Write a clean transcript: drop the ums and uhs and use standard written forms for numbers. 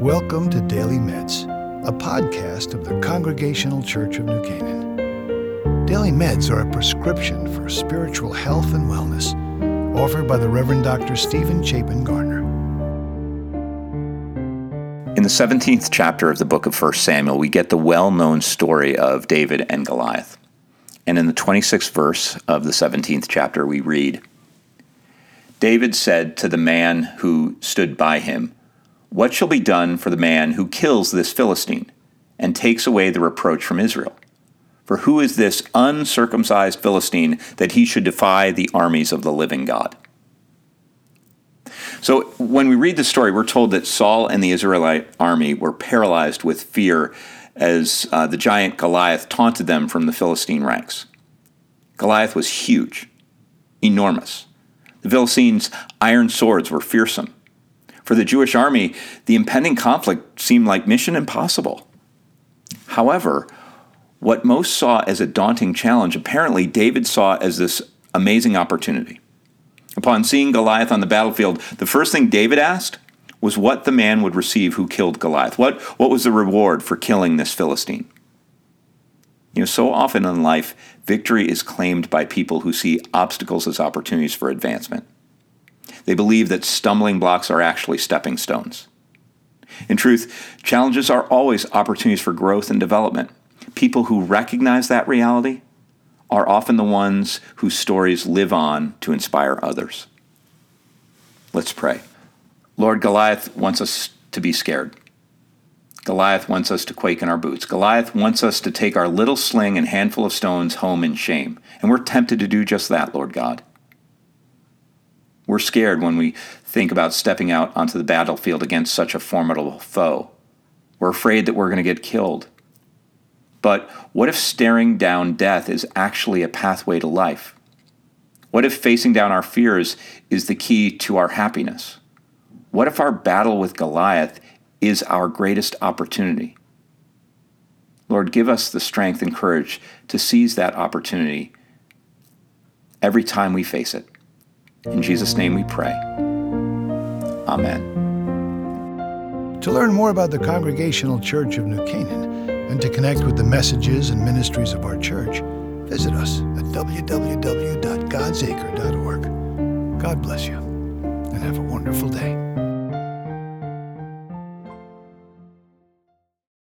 Welcome to Daily Meds, a podcast of the Congregational Church of New Canaan. Daily Meds are a prescription for spiritual health and wellness, offered by the Reverend Dr. Stephen Chapin Garner. In the 17th chapter of the book of 1 Samuel, we get the well-known story of David and Goliath. And in the 26th verse of the 17th chapter, we read, David said to the man who stood by him, "What shall be done for the man who kills this Philistine and takes away the reproach from Israel? For who is this uncircumcised Philistine that he should defy the armies of the living God?" So when we read the story, we're told that Saul and the Israelite army were paralyzed with fear as the giant Goliath taunted them from the Philistine ranks. Goliath was huge, enormous. The Philistines' iron swords were fearsome. For the Jewish army, the impending conflict seemed like mission impossible. However, what most saw as a daunting challenge, apparently David saw as this amazing opportunity. Upon seeing Goliath on the battlefield, the first thing David asked was what the man would receive who killed Goliath. What was the reward for killing this Philistine? So often in life, victory is claimed by people who see obstacles as opportunities for advancement. They believe that stumbling blocks are actually stepping stones. In truth, challenges are always opportunities for growth and development. People who recognize that reality are often the ones whose stories live on to inspire others. Let's pray. Lord, Goliath wants us to be scared. Goliath wants us to quake in our boots. Goliath wants us to take our little sling and handful of stones home in shame. And we're tempted to do just that, Lord God. We're scared when we think about stepping out onto the battlefield against such a formidable foe. We're afraid that we're going to get killed. But what if staring down death is actually a pathway to life? What if facing down our fears is the key to our happiness? What if our battle with Goliath is our greatest opportunity? Lord, give us the strength and courage to seize that opportunity every time we face it. In Jesus' name we pray. Amen. To learn more about the Congregational Church of New Canaan and to connect with the messages and ministries of our church, visit us at www.godsacre.org. God bless you and have a wonderful day.